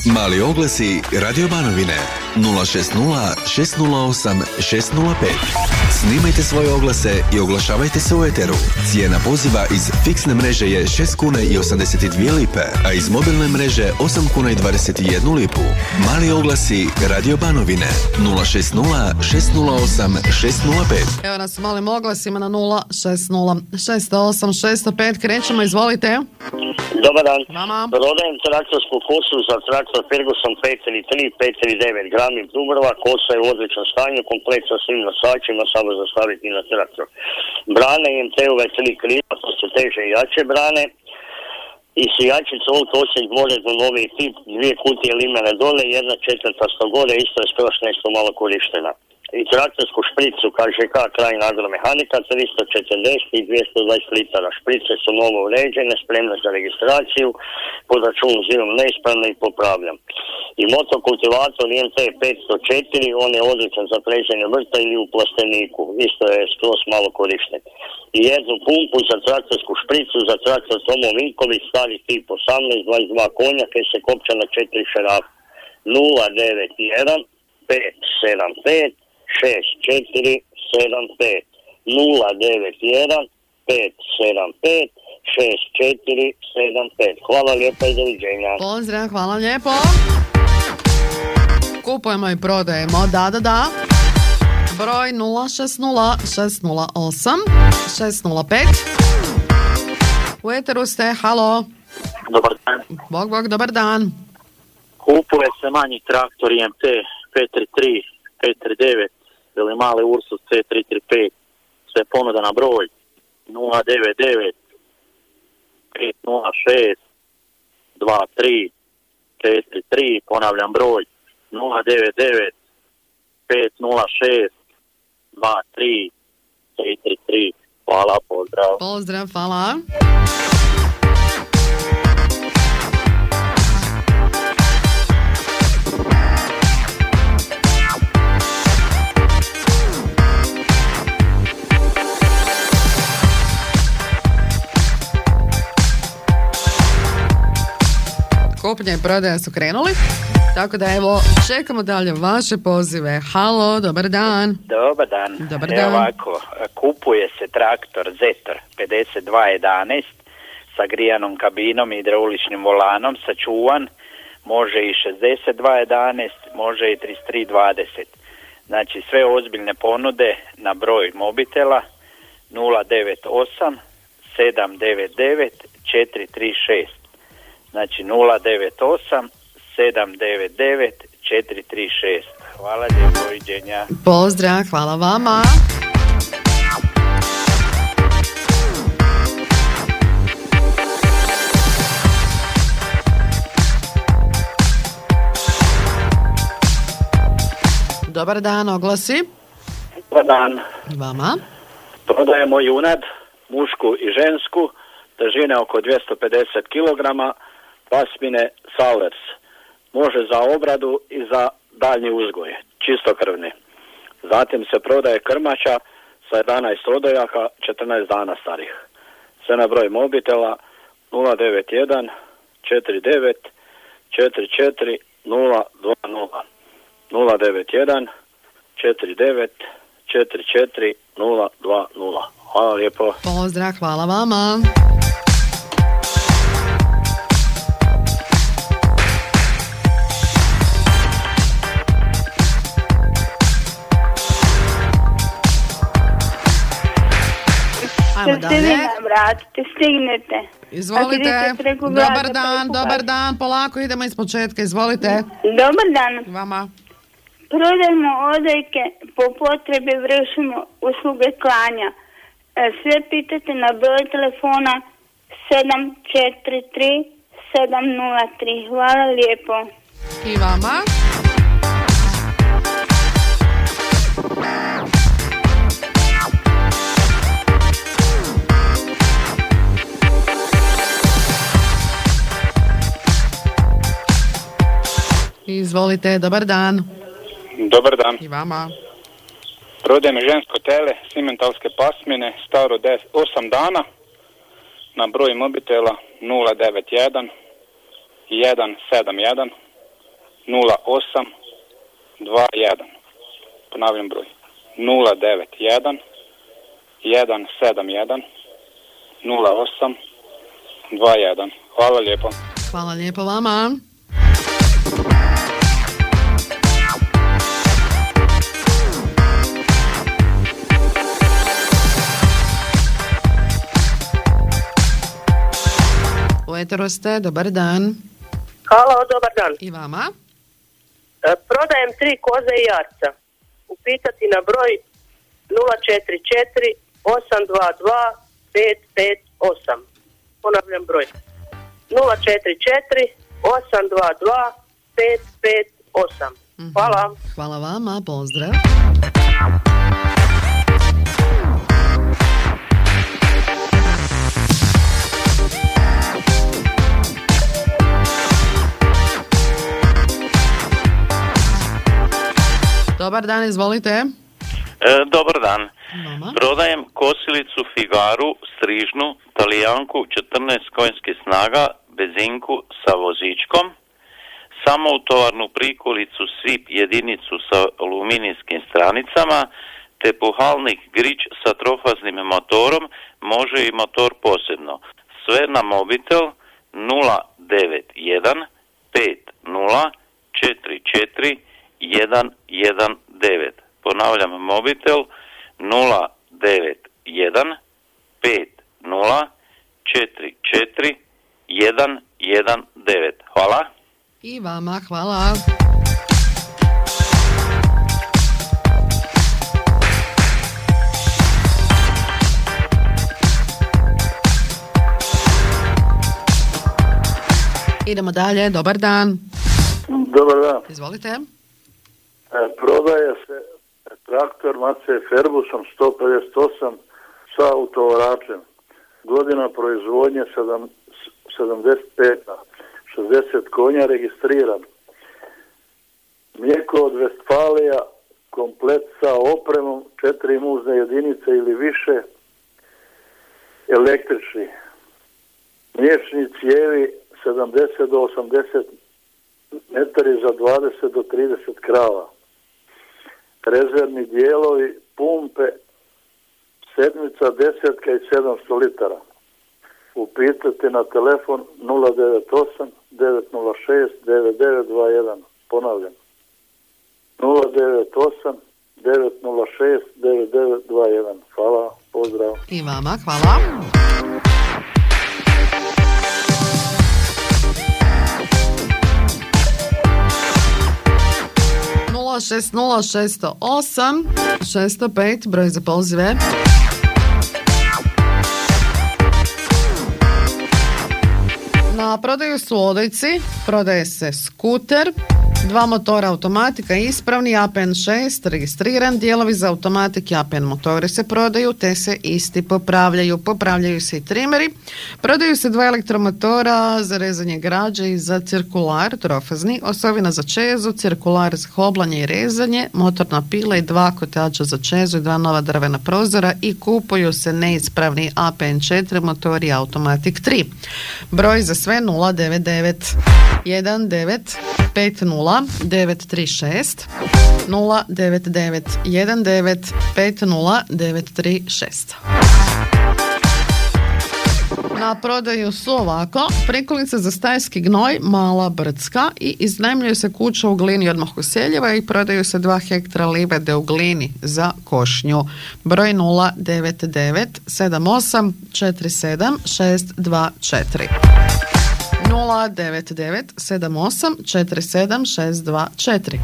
Mali oglasi Radio Banovine 060 608 605. Snimajte svoje oglase i oglašavajte se u eteru. Cijena poziva iz fiksne mreže je 6 kuna i 82 lipe, a iz mobilne mreže 8 kuna i 21 lipu. Mali oglasi Radio Banovine 060 608 605. Evo nas u malim oglasima na 060 608 605. Krećemo, izvolite. Dobar dan. Mama. Prodajem traktorsku kosu za traktor Ferguson 5.3, 5.9 grami Dubrova. Kosa je u odličnom stanju, komplet sa svim nosačima, samo za staviti na traktor. Brane IMT-ove 3 krila, to su teže i jače brane. I sijačica Old Osijek dvoredno novi tip, 2 kutije limene dole, 1/4 gore, isto je skroz nešto malo korištena. I traktorsku špricu KŽK Krajina Agromehanika 340 i 220 litara. Šprice su novo uređene, spremne za registraciju, po računu zirom neispravne i popravljam. I motokultivator IMT 504, on je odličan za plešenje vrta ili u plasteniku, isto je skroz malo korišten. I jednu pumpu za traktorsku špricu za traktor Tomo Vinković, stari tip 18, 22 konja, kaj se kopča na 4 šarafa. 091 575 6475 091 575 6475. Hvala lijepo i doviđenja. Pozdrav, hvala lijepo. Kupujemo i prodajemo, da. Broj 060 608 605. U eteru ste, halo. Dobar dan. Bog, dobar dan. Kupuje se manji traktor IMT 533, 539 ili mali Ursus C335. Sve ponuda na broj 099 506 23 43. Ponavljam broj 099 506 23 43. Hvala, pozdrav. Pozdrav, hvala. Kupnje i prodaja su krenuli, tako da evo, čekamo dalje vaše pozive. Halo, dobar dan. Dobar dan. Dobar Evo dan. ovako, kupuje se traktor Zetor 5211 sa grijanom kabinom i hidrauličnim volanom, sačuvan, može i 6211, može i 3320. Znači sve ozbiljne ponude na broj mobitela 098 799 436. Znači 098 799 436. Hvala lijepo, doviđenja. Pozdrav, hvala vama. Dobar dan, oglasi. Dobar dan. Vama. Prodajemo junad, mušku i žensku, težine oko 250 kg, pasmine Salers. Može za obradu i za daljnji uzgoj, čistokrvni. Zatim se prodaje krmača sa 11 rodojaka, 14 dana starih. Sve na broj mobitela 091 49 44 020 091 49 44 020. Hvala lijepo. Pozdrav, hvala vama. Ajmo dalje. Vratite, stignete. Izvolite. Dobar dan. Polako idemo iz početka. Izvolite. Dobar dan. Vama. Prodajemo odojke, po potrebi vršimo usluge klanja. Sve pitate na broj telefona 743 703. Hvala lijepo. I vama. Izvolite, dobar dan. Dobar dan. I vama. Prodajem žensko tele, simentalske pasmine, staro 8 dana, na broj mobitela 091 171 0821. Ponavljam broj. 091 171 0821. Hvala lijepo. Hvala lijepo vama. U eteru ste, dobar dan. Halo, dobar dan. I vama. Prodajem 3 koze i jarca. Upitati na broj 044 822 558. Ponavljam broj. 044 822 558. Hvala. Hvala vama, pozdrav. Dobar dan, izvolite. Dobar dan. Mama. Prodajem kosilicu Figaru, strižnu, talijanku 14 konjskih snaga, benzinku sa vozičkom, samoutovarnu prikolicu SIP jedinicu sa aluminijskim stranicama, te puhalnik grič sa trofaznim motorom, može i motor posebno. Sve na mobitel 091 50 44 119. Ponavljam mobitel 091 50 44 119. Hvala. I vama, hvala. Idemo dalje, dobar dan. Dobar dan. Izvolite. Prodaje se traktor Mace Ferguson 158 sa autovaračem. Godina proizvodnje 75, 60 konja registriran. Mlijeko od Vestfalija, komplet sa opremom, 4 muzne jedinice ili više, električni. Mliječni cijevi 70 do 80 metri za 20 do 30 krava. Rezervni dijelovi, pumpe, sedmica, desetka i 700 litara. Upitati na telefon 098 906 9921. Ponavljam. 098 906 9921. Hvala, pozdrav. I vama, hvala. Šest 0608 605 broj za pozive. Na prodaju su odojci, prodaje se skuter, 2 motora automatika ispravni, APN 6 registriran, dijelovi za automatik i APN motori se prodaju te se isti popravljaju se i trimeri, prodaju se 2 elektromotora za rezanje građe i za cirkular trofazni, osovina za čezu, cirkular za hoblanje i rezanje, motorna pila i 2 kotača za čezu i 2 nova drvena prozora i kupuju se neispravni APN 4 motori i automatik 3. Broj za sve 099 19 50 936 099 19 50 936. Na prodaju su ovako: prikolica za stajski gnoj Mala Brdska i iznajmljuje se kuća u Glini odmah u Seljeva i prodaju se 2 hektara livade u Glini za košnju. Broj 099 78 47 624 099 78 47 624.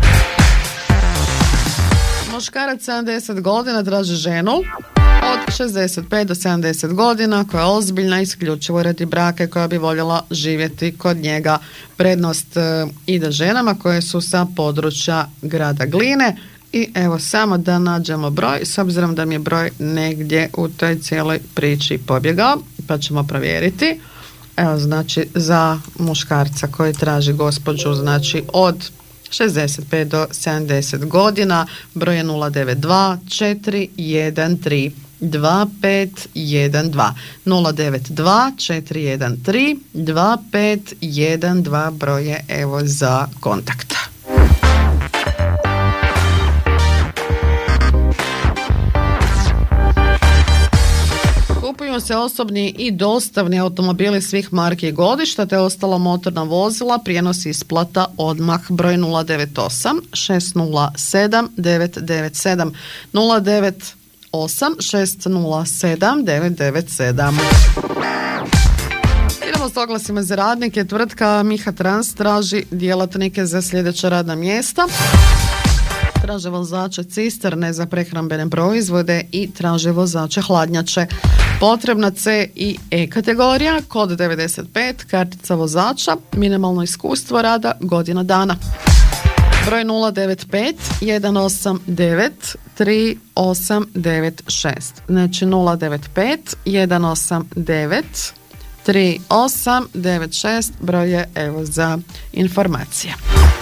Muškarac 70 godina traži ženu od 65 do 70 godina koja je ozbiljna isključivo radi braka koja bi voljela živjeti kod njega. Prednost ide ženama koje su sa područja grada Gline. I evo samo da nađemo broj, s obzirom da mi je broj negdje u toj cijeloj priči pobjegao, pa ćemo provjeriti. Evo, znači za muškarca koji traži gospođu, znači od 65 do 70 godina, broj je 092 413 2512 092 413 2512 broj je evo za kontakt. Prodaju se osobni i dostavni automobili svih marki i godišta te ostala motorna vozila, prijenos isplata odmah. Broj 098 607 997 098 607 997. Idemo s oglasima za radnike. Tvrtka Miha Trans traži djelatnike za sljedeća radna mjesta. Traže vozače cisterne za prehrambene proizvode i traže vozače hladnjače. Potrebna C i E kategorija, kod 95, kartica vozača, minimalno iskustvo rada, godina dana. Broj 095 189 3896. Znači 095 189 3896. Broj je evo za informacije.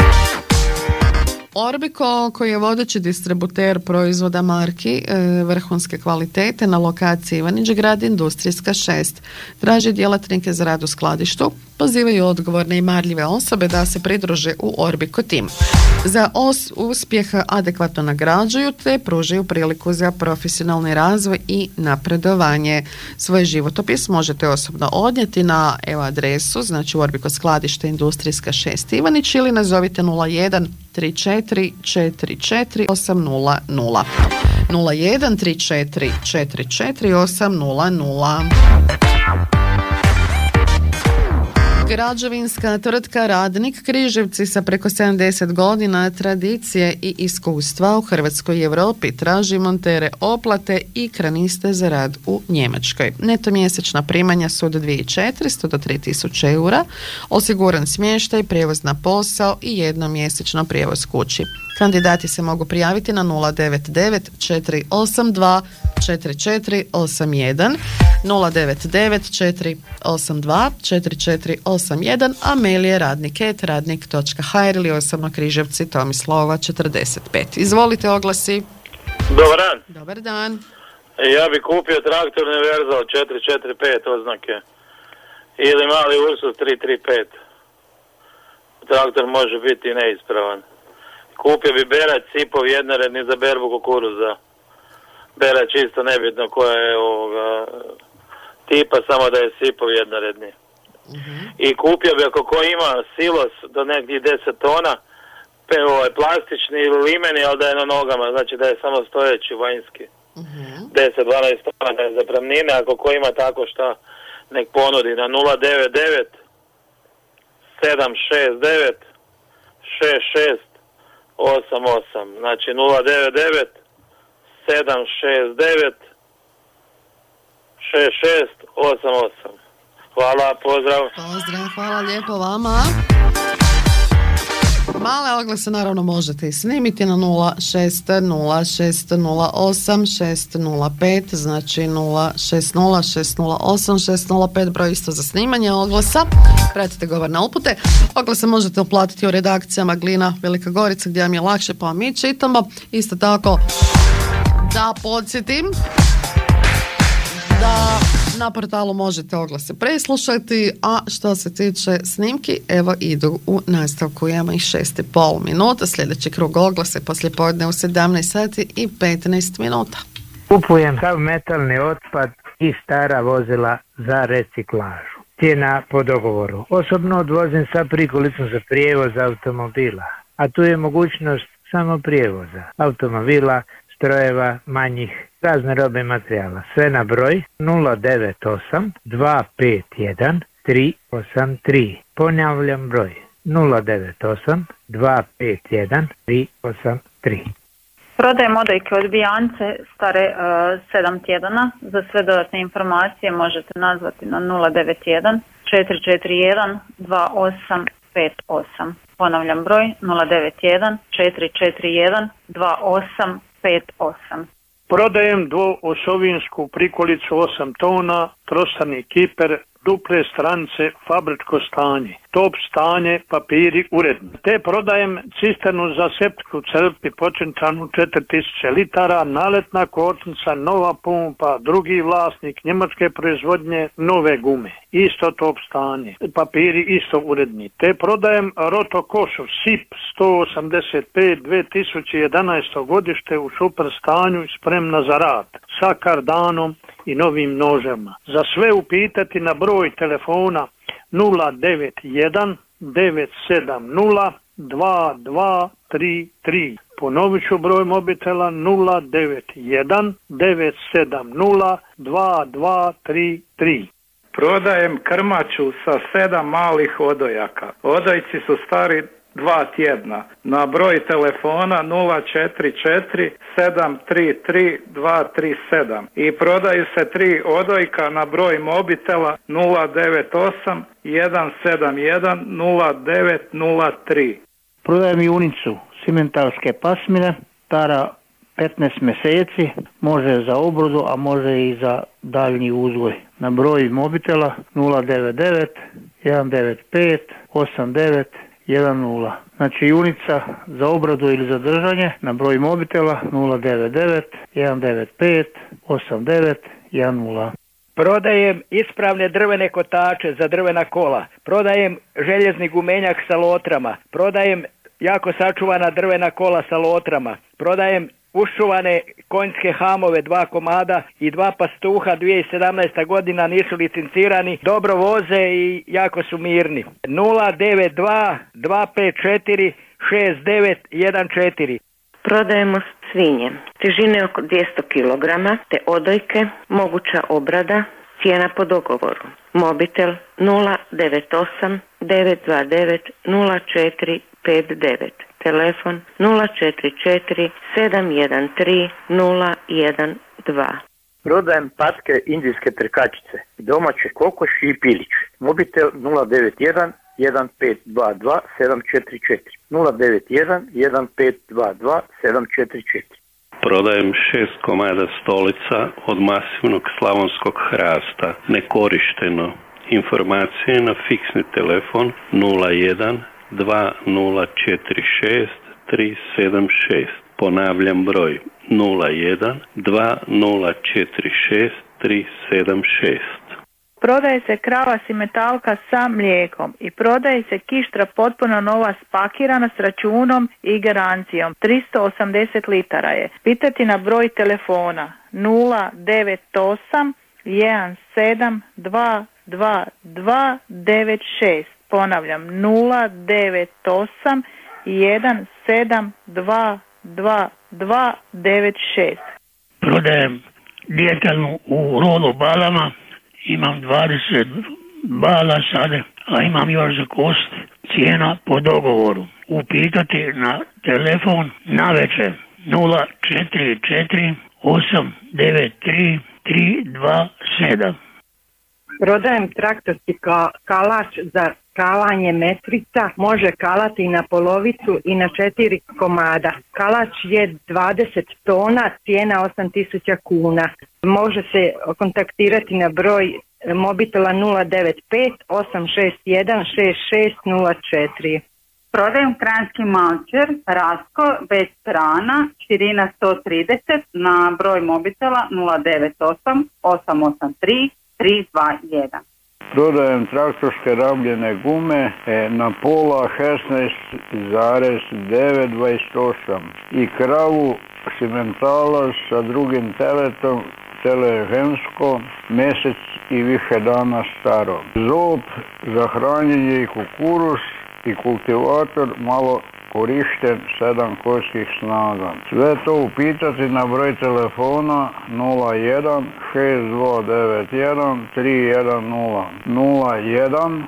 Orbico, koji je vodeći distributer proizvoda marki vrhunske kvalitete na lokaciji Ivanić Grad, Industrijska 6. Traži djelatnike za rad u skladištu, pozivaju odgovorne i marljive osobe da se pridruže u Orbico tim. Za uspjeh adekvatno nagrađuju te pružaju priliku za profesionalni razvoj i napredovanje. Svoj životopis možete osobno odnijeti na adresu, znači u Orbico skladište Industrijska 6 Ivanić, ili nazovite 01 34 44 800 01 34 44 800. Građevinska tvrtka Radnik Križevci sa preko 70 godina tradicije i iskustva u Hrvatskoj i Europi traži montere oplate i kraniste za rad u Njemačkoj. Neto mjesečna primanja su od 2400 do 3000 eura, osiguran smještaj, prijevoz na posao i jednomjesečno prijevoz kući. Kandidati se mogu prijaviti na 099 482 4481 099 482 4481, a mail je radnik@radnik.hr ili osobno Križevci Tomislava 45. Izvolite, oglasi. Dobar dan. Dobar dan. Ja bi kupio traktor Univerzal 445 oznake ili mali Ursus 335. Traktor može biti neispravan. Kupio bi berač Cipov jednoredni za berbu kukuruza. Berač čisto nebitno koja je tipa, samo da je Cipov jednoredni. I kupio bi, ako ko ima silos do nekih 10 tona, plastični ili limeni, ali da je na nogama, znači da je samo stojeći vanjski. 10-12 tona da je zapravnine, ako ko ima tako šta, nek ponudi na 099 769 6688, znači 099 769 6688. Hvala, pozdrav. Pozdrav, hvala lijepo vama. Male oglase naravno možete i snimiti na 060608605, znači 060608605, broj isto za snimanje oglasa. Pratite govor na upute. Oglase možete uplatiti u redakcijama Glina, Velika Gorica, gdje vam je lakše, pa mi čitamo. Isto tako da podsjetim da na portalu možete oglase preslušati, a što se tiče snimki, evo idu u nastavku, imamo ih 6,5 minuta, sljedeći krug oglase poslijepodne u 17 sati i 15 minuta. Kupujem sav metalni otpad i stara vozila za reciklažu. Cijena po dogovoru. Osobno odvozim sa prikolicom za prijevoz automobila, a tu je mogućnost samo prijevoza automobila, strojeva, manjih, razne robe i materijala. Sve na broj 098 251 383. Ponavljam broj 098 251 383. Prodajem odojke od Bijance stare 7 tjedana. Za sve dodatne informacije možete nazvati na 091 441 2858. Ponavljam broj 091 441 2858. Prodajem dvoosovinsku prikolicu 8 tona, trosani kiper, duple strance, fabričko stanje. top stanje, papiri uredni. Te prodajem cisternu za septiku crpi počinčanu 4000 litara, naletna kočnica, nova pumpa, drugi vlasnik, njemačke proizvodnje, nove gume. Isto top stanje, papiri isto uredni. Te prodajem roto košu SIP 185 2011. godište u super stanju i spremna za rad, sa kardanom i novim nožama. Za sve upitati na broj telefona 091 970 2233. Ponovit ću broj mobitela 091 970 2233. Prodajem krmaču sa 7 malih odojaka. Odojci su stari 2 tjedna. Na broj telefona 044 733 237. I prodaju se 3 odojka na broj mobitela 098 171 0903. Prodajem junicu simentalske pasmine, stara 15 mjeseci, može za obrodu, a može i za daljnji uzgoj. Na broj mobitela 099 195 89 10. Znači junica za obradu ili za držanje na broj mobitela 099 195 89 10. Prodajem ispravne drvene kotače za drvena kola. Prodajem željezni gumenjak sa lotrama. Prodajem jako sačuvana drvena kola sa lotrama. Prodajem uščuvane konjske hamove 2 komada i 2 pastuha 2017. godina, nisu licencirani, dobro voze i jako su mirni. 092 254 6914. Prodajemo svinje, težine oko 200 kg, te odojke, moguća obrada, cijena po dogovoru. Mobitel 098 929 0459. Telefon 044 713 012. Prodajem patke indijske trkačice, domaće kokoši i pilić. Mobitel 091 1522 744. 091 1522 744. Prodajem 6 komada stolica od masivnog slavonskog hrasta, nekorišteno. Informacije na fiksni telefon 01 2046 376. Ponavljam broj 01 2046 376. Prodaje se krava simetalka sa mlijekom i prodaje se kištra potpuno nova spakirana s računom i garancijom. 380 litara je. Pitati na broj telefona 098 17 22296. Ponavljam 098 17 Prodajem djetelnu u rolu balama. Imam 20 bala sada, a imam još za kost. Cijena po dogovoru. Upitati na telefon navečer 044 893 327. Prodajem traktorski kalač za kalanje metrica, može kalati na polovicu i na 4 komada. Kalač je 20 tona, cijena 8.000 kuna. Može se kontaktirati na broj mobitela 095 861 6604. Prodajem kranjski malčer, rasko, bez strana, širina 130, na broj mobitela 098 883 321. Prodajem traktorske rabljene gume na pola 16,928 i kravu simentala sa drugim teletom, tele žensko, mjesec i više dana staro. Zob za hranjenje i kukuruz i kultivator malo korišten 7 konjskih snaga. Sve to upitati na broj telefona 01 6291 310 01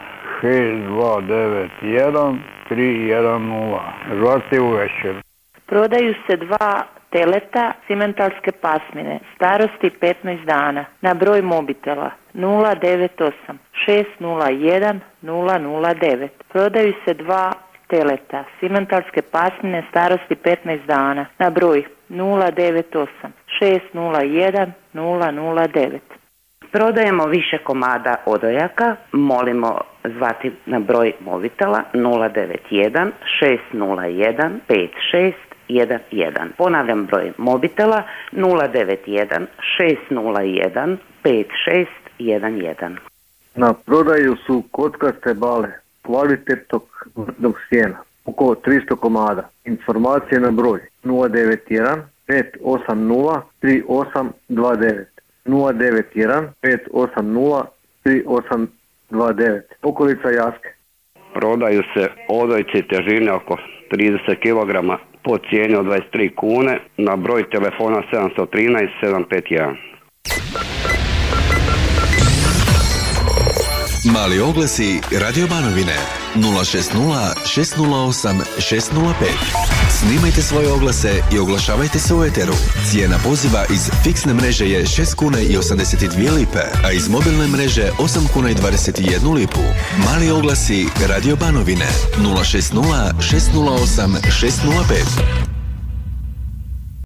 6291 310. Žvati uvečer. Prodaju se 2 teleta simentalske pasmine, starosti 15 dana, na broj mobitela 098 601 009. Prodaju se 2 teleta simentalske pasmine, starosti 15 dana, na broj 098 601 009. Prodajemo više komada odojaka, molimo zvati na broj mobitela 091 601 5611. Ponavljam broj mobitela 091 601 5611. Na prodaju su kockaste bale kvalitetnog vrtnog sjena, oko 300 komada. Informacije na broj 091 580 3829. 091 580 3829. Okolica Jaske. Prodaju se odojci težine oko 30 kg po cijeni od 23 kune na broj telefona 713 751. Mali oglasi Radio Banovine 060 608 605. Snimajte svoje oglase i oglašavajte se u eteru. Cijena poziva iz fiksne mreže je 6 kuna i 82 lipe, a iz mobilne mreže 8 kuna i 21 lipu. Mali oglasi Radio Banovine 060 608 605.